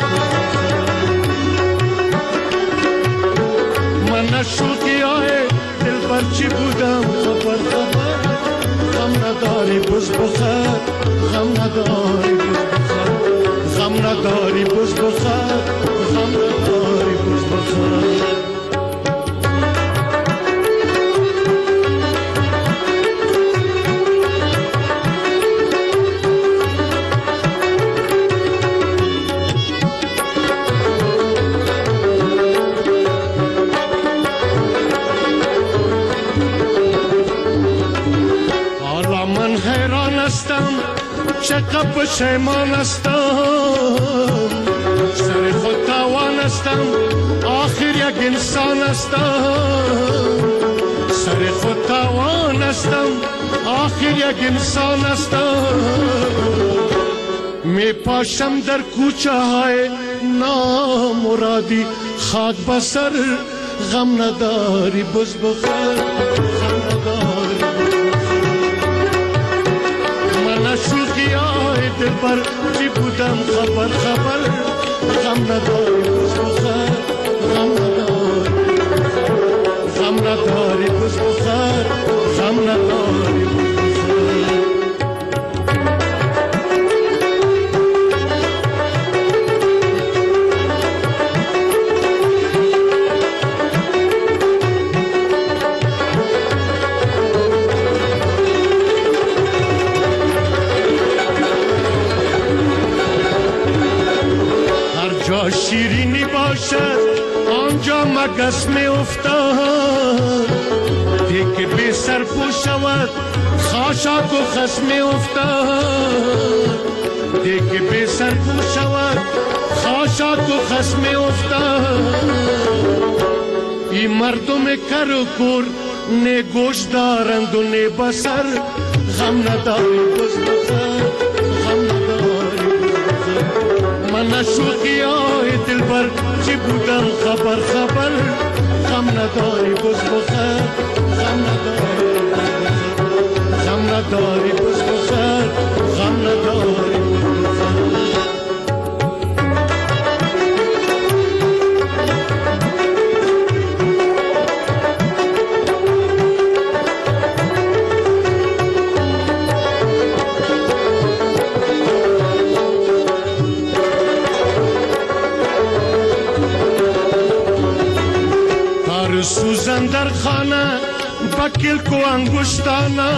من شوخی های دل پر چی بودم خبر غم نداری بز بخیر غم نداری غم نداری بز بخیر غم نداری بز بخیر. حالا من حیران هستم چقدر پشیمان هستم سر خود تاوان هستم آخر یک انسان هستم سر خود تاوان هستم آخر یک انسان هستم می پاشم در کوچه های نامرادی خاک بسر غم نداری بز بخیر غم نداری من شوخی های دل بر چی بودم خبر غم نداری بز بخیر غم نداری غم نداری بز بخیر غم نداری بز بخیر. شیرینی باشد آنجا مگس می افتاد دیگه بی سر پو شود خاشاک و خس می افتاد دیگه بی سر پو شود خاشاک و خس می افتاد این مردم کر و کور نه گوش دارند و نه بسر غم نداری بز بخر غم نداری من شوخی های دل بر چی بودم خبر خبر غم نداری بز بخر غم نداری غم نداری بز بخر غم نداری سوزن در خانه بکل کو انگشتانه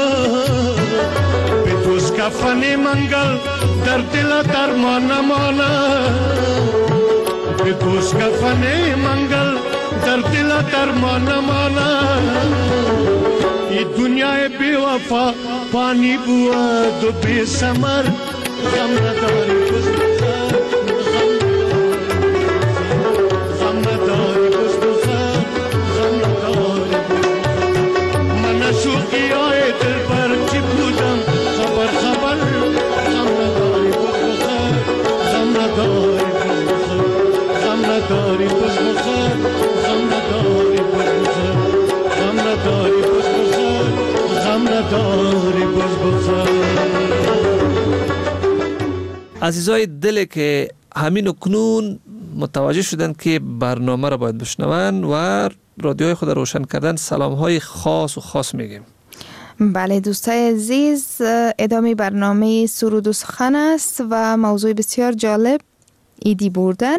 به دوست کفن منگل در دل درمان مانه به دوست کفن منگل در دل درمان مانه ای دنیای بی وفا پانی بود و بی ثمر غم نداری بز بخر غم نداری بز بخر شوخی های دل بر چی بودم خبر خبر غم نداری بز بخر غم نداری بز بخر غم نداری بز بخر غم نداری بز بخر غم نداری بز بخر غم نداری بز بخر عزیزای دل که همین اکنون متوجه شدن که برنامه را باید بشنون و رادیوهای خود روشن کردن، سلام‌های خاص و خاص میگیم. بله دوستای عزیز، ادامه برنامه سرود و سخن است و موضوع بسیار جالب ایدی بردن.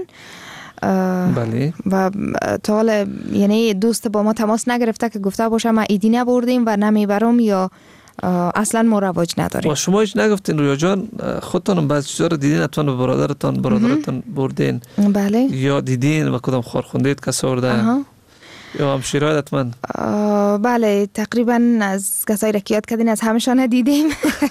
بله. و تا حالا یعنی دوست با ما تماس نگرفته که گفته باشه ما ایدی نبردیم و نمیبرم یا اصلا ما رواج نداریم. با شما هیچ نگفتین رویا جان؟ خودتون بعضی چیزا رو دیدین؟ حتما به برادرتون بردین؟ بله. یا دیدین و کدام خور خوندید کسا برده؟ یا همشیرهای حتما؟ بله تقریبا از کسایی را که یاد کردین از همشان دیدیم.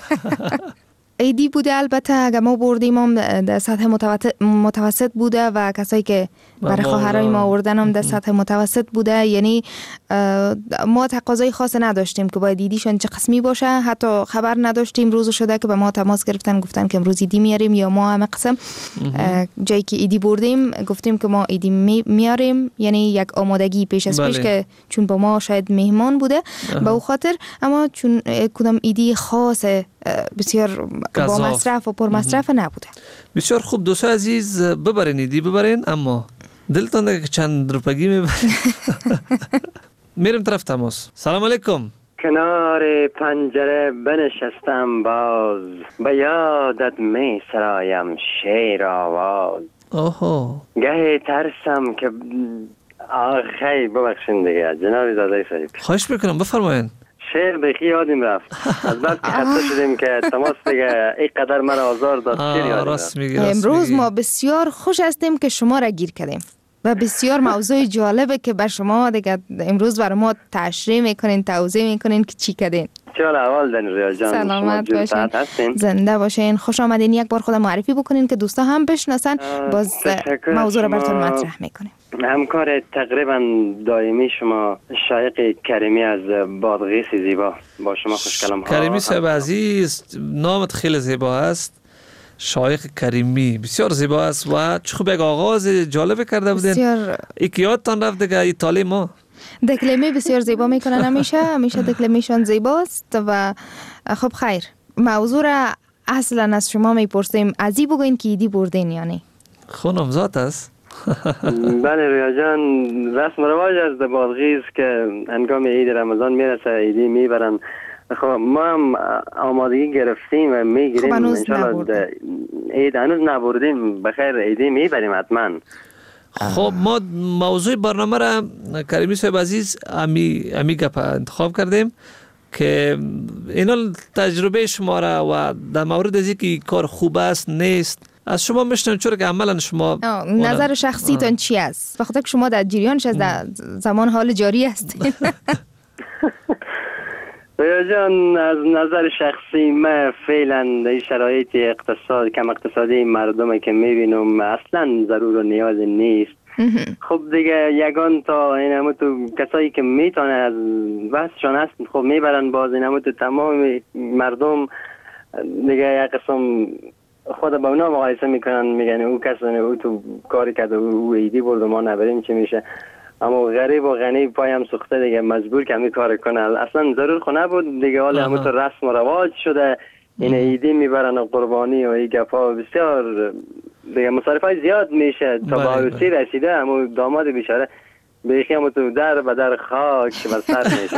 ایدی بوده، البته اگر ما بردیم هم در سطح متوسط بوده و کسایی که برای خواهرای ما آوردن هم در سطح متوسط بوده. یعنی ما تقاضای خاص نداشتیم که باید ایدیشون چه قسمی باشه، حتی خبر نداشتیم. روز شده که به ما تماس گرفتن گفتن که امروز ایدی میاریم یا ما همه قسم جایی که ایدی بردیم گفتیم که ما ایدی میاریم، یعنی یک آمادگی پیش از پیش که چون با ما شاید مهمان بوده به او خاطر. اما چون کدام ایدی خاص بسیار با مصرف و پر مصرف نبوده. بسیار خوب دوستان عزیز، ببرین ایدی ببرین، اما دلتان دیگه چند روپگی میبرین. میرم طرف تماس. سلام علیکم. کنار پنجره بنشستم باز، به یادت می سرایم شیر آواز. اوهو. گهی ترسم که خیلی ببخشین دیگه جناب زاده شریف. خواهش میکنم بفرمایین. شعر بخی یادیم رفت از بعد که خسته شدیم که تماس دیگه اینقدر مرا آزار داد. شعر یادیم رفت. امروز ما بسیار خوش هستیم که شما را گیر کردیم و بسیار موضوع جالبه که بر شما دیگه امروز برای ما تشریح میکنین، توضیح میکنین که چی کردین. چه احوال دن ریا جان؟ سلامت باشین، زنده باشین، خوش آمدین. یک بار خود معرفی بکنین که دوستا هم بشناسن، باز موضوع را براتون مطرح میکنیم. همکار تقریبا دائمی شما شایق کریمی از بادغیس زیبا، با شما خوشکلام ها. کریمی صاحب عزیز، نامت خیلی زیبا است. شایق کریمی بسیار زیبا است و چه خوب یک آغاز جالب کرده بودین. بسیار یادتان رفت دیگه ایتالی ما دکلمه بسیار زیبا میکنن، همیشه دکلمیشان زیباست. و خب خیر، موضوع را اصلا از شما میپرسیم، ازی بگوین که ایدی بردین یا نه؟ خونم ذات است. بله رویا جان، رسم رواج از بادغیس که هنگام عید رمضان میرسه ایدی میبرن. خب ما هم آمادگی گرفتیم و میگیریم. خب انشالله عید هنوز نبردیم، بخیر ایدی میبریم حتما. خب ما موضوع برنامه را کریمی صاحب عزیز امی گپ انتخاب کردیم که اینا تجربه شما را و در مورد از اینکه کار خوب است نیست از شما میشنم چرا که عملا شما نظر شخصیتون چی است؟ بخاطر که شما در جریانش از زمان حال جاری هستین. جان از نظر شخصی من فعلا در شرایط کم اقتصادی مردم که میبینم اصلا ضرور و نیاز نیست. خب دیگه یگان تا اینمو تو کسایی که میتونه از بحثشان هست خب میبرن باز اینمو تو تمام مردم دیگه یک قسم خود با اونا مقایسه میکنن میگن او کس او تو کاری کرده او ایدی برد و ما نبریم چی میشه. اما غریب و غنی پایم سوخته دیگه مجبور کمی کار کنه اصلا ضرور خونه بود دیگه حالا همون تو رسم و رواج شده این ایدی میبرن و قربانی و این گفا بسیار دیگه مصارف های زیاد میشه تا با عروسی رسیده همون داماد بیچاره بیخی همون تو در و در خاک و سر میشه.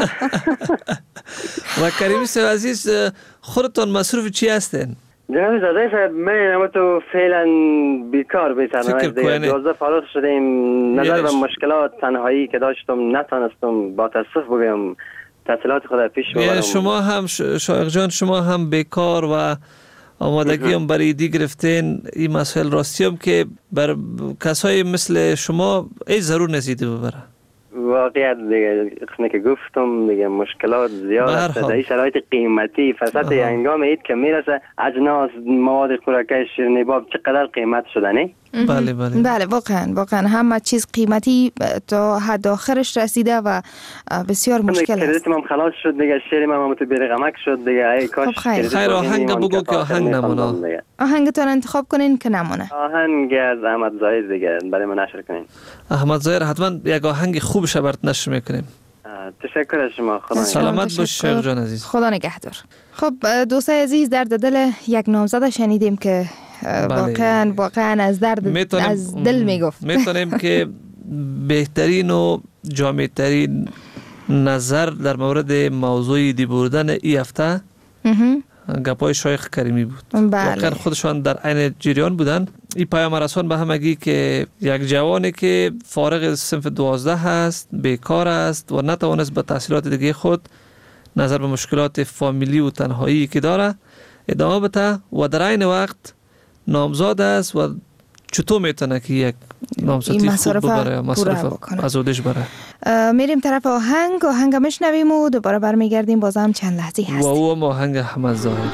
و کریمی صاحب عزیز خودتون مصروف چی هستین؟ جناب زاده صاحب من اما تو فعلا بیکار بیترم دیگه 12 فارغ شدیم نظر به مشکلات تنهایی که داشتم نتونستم با تاسف بگم تحصیلات خود پیش ببرم. شما هم شایق جان شما هم بیکار و آمادگی هم برای ایدی گرفتین این مسائل راستی هم که بر کسای مثل شما ای ضرور نزیده ببره واقعیت دیگه قسمه که گفتم دیگه مشکلات زیاد است در شرایط قیمتی فساد انگام عید که میرسه اجناس مواد خوراکی شیرینی باب چقدر قیمت شده نه؟ بله واقعا همه چیز قیمتی تا حد آخرش رسیده و بسیار مشکل است. کردیتم هم خلاص شد دیگه شیریم هم تو بیرغمک شد دیگه ای کاش خیر آهنگ بگو که آهنگ نمونه آهنگتون انتخاب کنین که نمونه آهنگ از احمد ظاهر دیگه برای من نشر کنین. احمد ظاهر حتما یک آهنگ خوب برات نشر میکنیم. تشکر از شما خدا سلامت باش شایق جان عزیز. خدا نگهدار. خب دوستای عزیز درد دل یک نامزد شنیدیم که واقعا از درد از دل میگفت. میتونیم که بهترین و جامعترین نظر در مورد موضوع دی بردن ای هفته گپای شایخ کریمی بود. واقعا خودشان در عین جریان بودن. این پیام رسان به همگی که یک جوانی که فارغ صنف 12 هست بیکار است و نتوانست به تحصیلات دیگه خود نظر به مشکلات فامیلی و تنهایی که داره ادامه بده و در عین وقت نامزاد است و چطور میتونه که یک نامزدی خوب ببره مصرف از اودش بره. میریم طرف آهنگ میشنویم و دوباره برمیگردیم بازم چند لحظه هستیم. و او آهنگ احمد ظاهر.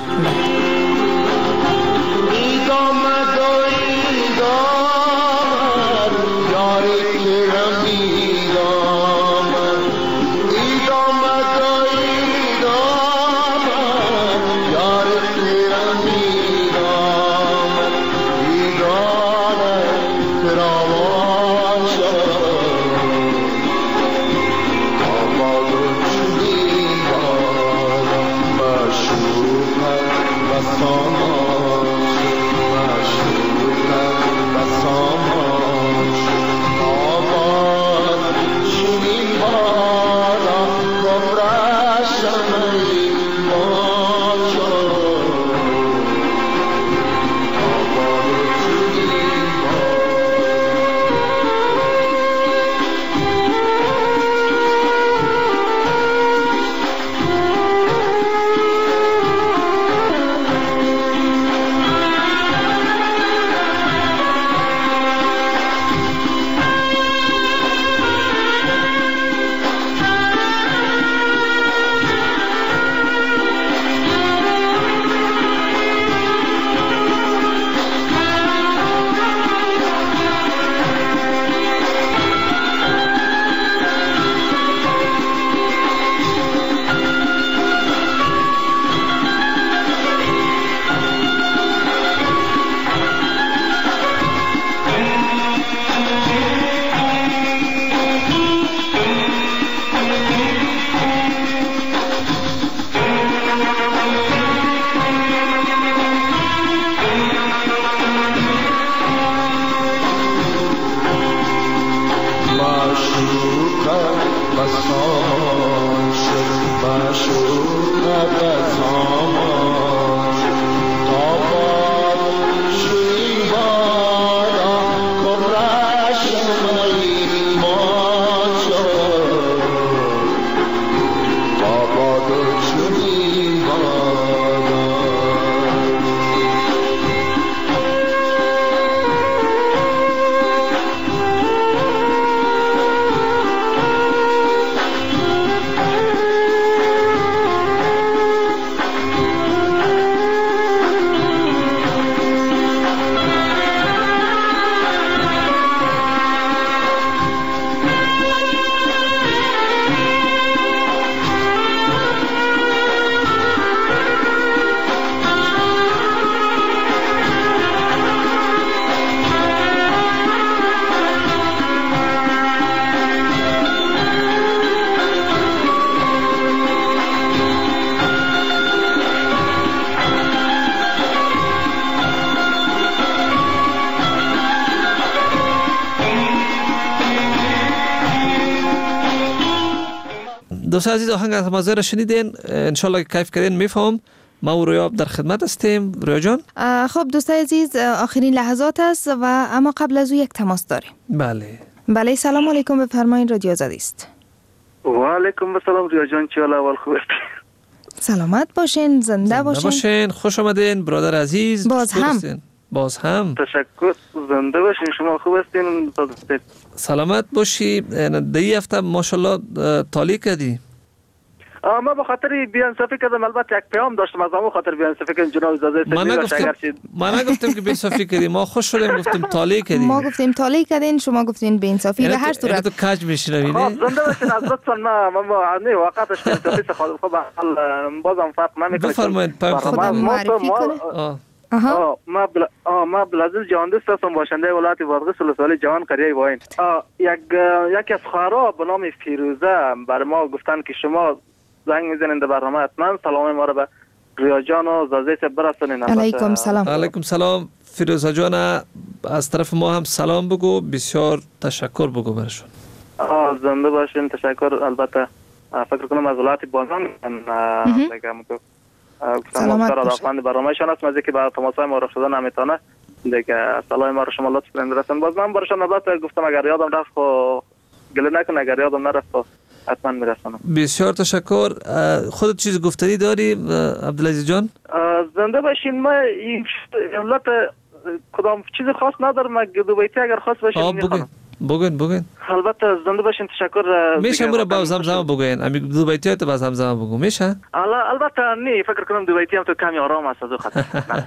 دوستان عزیز آهنگ از مازه را شنیدین، انشالله که کیف کردین. میفهم ما و رویا در خدمت هستیم. رویا جان. خب دوستان عزیز آخرین لحظات است و اما قبل از او یک تماس داریم. بله سلام علیکم، بفرمایید رادیو آزادی است. و علیکم السلام رویا جان، چه احوال؟ خوب هستی؟ سلامت باشین، زنده باشین. خوش آمدین برادر عزیز. باز هم تشکر، زنده باشین. شما خوب هستین؟ سلامت باشی. دی هفته ماشاءالله تالی کردی. ما به خاطر بی‌انصافی کردم، البته یک پیام داشتم از همون خاطر بی‌انصافی کردم جناب اجازه ما نگفتم که بی‌انصافی کردی، ما خوش شدیم گفتیم تالی کردی. ما گفتیم تالی کردین، شما گفتین بی‌انصافی. به هر صورت تو کج میشنوی نه؟ زنده باشین. از لطفا ما نه وقتش بی‌انصافی خب بازم فرق نمیکنه. بفرمایید خودم معرفی کنه. ما عبدالعزیز جهاندست هستم، باشنده ولایت بادغیس ولسوالی جوان قریه واین. یکی از خواهرها به نام فیروزه بر ما گفتن که شما زنگ میزنین در برنامه، حتما سلام ما را به رویا جان و زازه برسونین. علیکم سلام. علیکم سلام فیروزه جان، از طرف ما هم سلام بگو، بسیار تشکر بگو برشون. زنده باشین. تشکر. البته فکر کنم از ولایت بازان بگم تو سلامت باشین. برنامه‌شان است، مزه که با تماسای ما رخ شده نمیتونه دیگه. سلام ما رو شما لطف کنید برسون. باز من برشان البته گفتم اگر یادم رفت گله نکن، اگر یادم نرفت حتما میرسونم. بسیار تشکر. خودت چیز گفتنی داری عبدالعزیز جان؟ زنده باشین. ما این دولت کدام چیز خاص ندارم، مگه دو بیتی اگر خاص باشه میخوام. بگوین. البته زنده باشین. تشکر. میشه مورا با زمزمه بگوین؟ امی دو بیتی تو با زمزمه بگو میشه؟ البته نه، فکر کنم دو بیتی هم تو کمی آرام است از خاطر.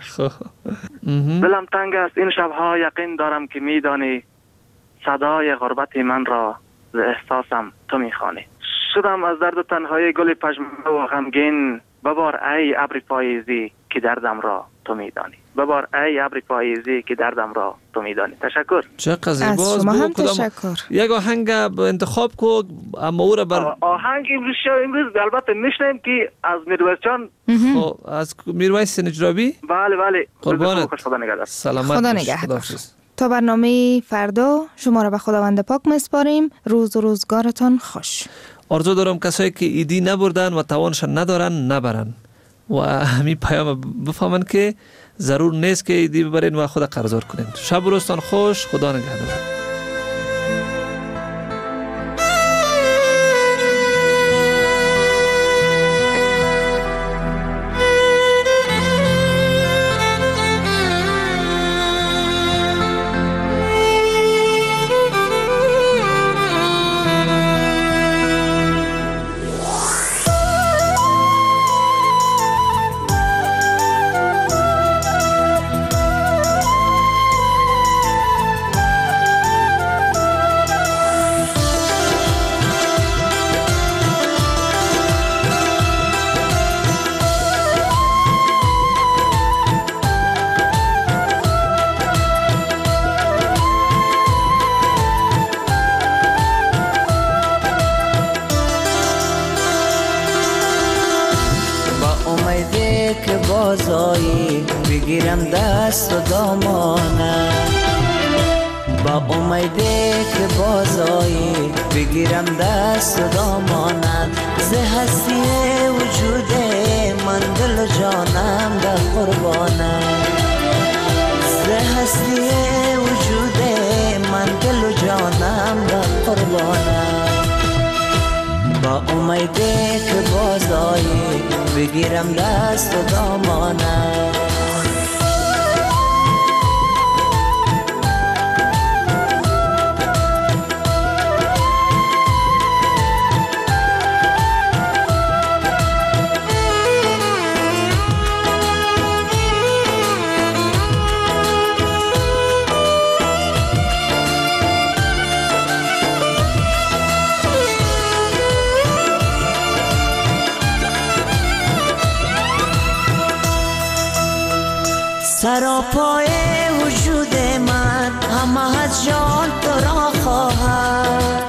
دلم تنگ است این شب‌ها، یقین دارم که میدانی صدای غربت من را ز احساسم تو میخوانی. شدم از درد تنهایی گل پژمرده و غمگین، ببار ای ابر پاییزی که دردم را تو میدانی. ببار ای ابر پاییزی که دردم را تو میدانی. تشکر. چقدر زیباست. از شما هم تشکر. یک آهنگ انتخاب کو، اما او را بر آهنگ امروز البته میشنیم که از میرویس جان. از میرویس نجرابی. بله قربانت. سلامت. خدا نگهدار. تا برنامه فردا شما را به خداوند پاک میسپاریم. روز و روزگارتان خوش. آرزو دارم کسایی که ایدی نبردن و توانشان ندارن نبرن و همین پیام بفهمن که ضرور نیست که ایدی ببرین و خود قرضدار کنین. شب و روزتان خوش. خدا نگهدار. بگیرم دست و دامانت، با امیده که بازایی بگیرم دست و دامانت. ز هستی وجود من دل و جانم در قربانت، ز هستی وجود من دل و جانم در قربانت. با امیده که بازایی بگیرم دست و دامانت. سراپای وجود من همه از جان تو را خواهد،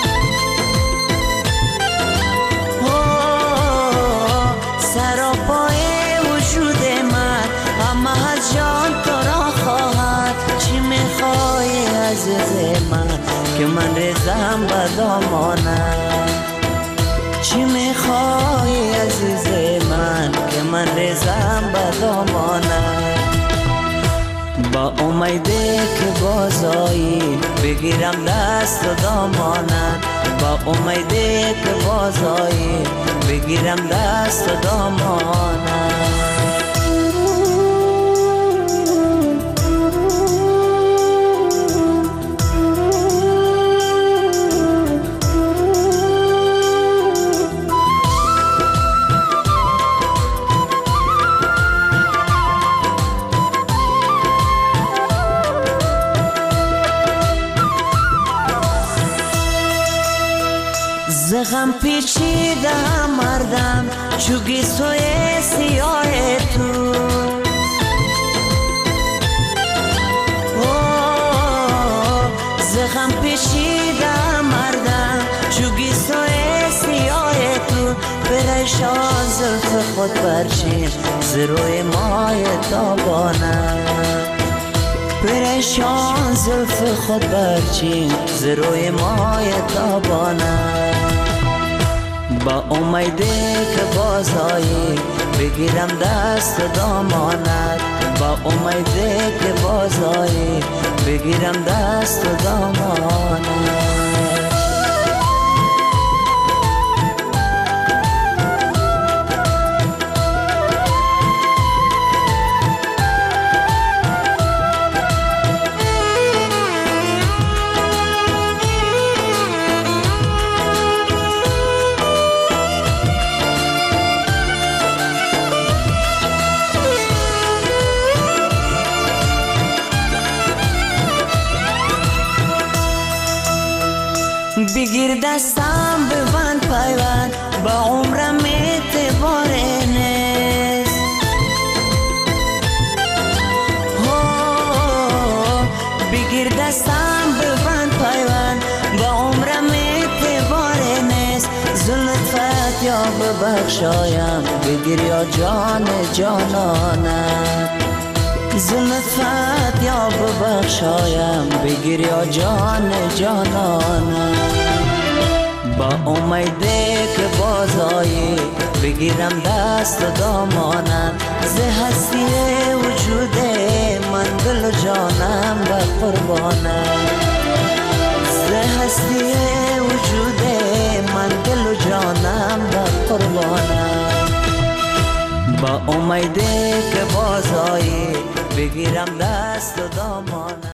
سراپای وجود من همه از جان تو را خواهد. چی میخوای عزیز من که من ریزم به دامانت، چی میخوای عزیز من که من ریزم به دامانت با امیده که بازایی بگیرم دست و دامانت با امیده که بازایی بگیرم دست و دامانت زغم پیچیده مردم چوگی سوی سیاه تو زغم پیچیده مردم چوگی سوی سیاه تو پریشان زلف خود برچین زروی مای تابانم پریشان زلف خود برچین زروی مای تابانم با امیده که بازایی بگیرم دست دامانت با امیده که بازایی بگیرم دست دامانت بگیر دستم ببند پیوند با عمرم اعتباره نیست بگیر دستم ببند پیوند با عمرم اعتباره نیست زلفت یا ببخشایم بگیر یا جان جانانم زلفت یا ببخشایم بگیر یا جان جانانم با امیده که بازایی بگیرم دست دامانم ز هستی وجود من دل و جانم به قربانم ز هستی وجود من دل و جانم به قربانم با امیده که بازایی بگیرم دست و دامانم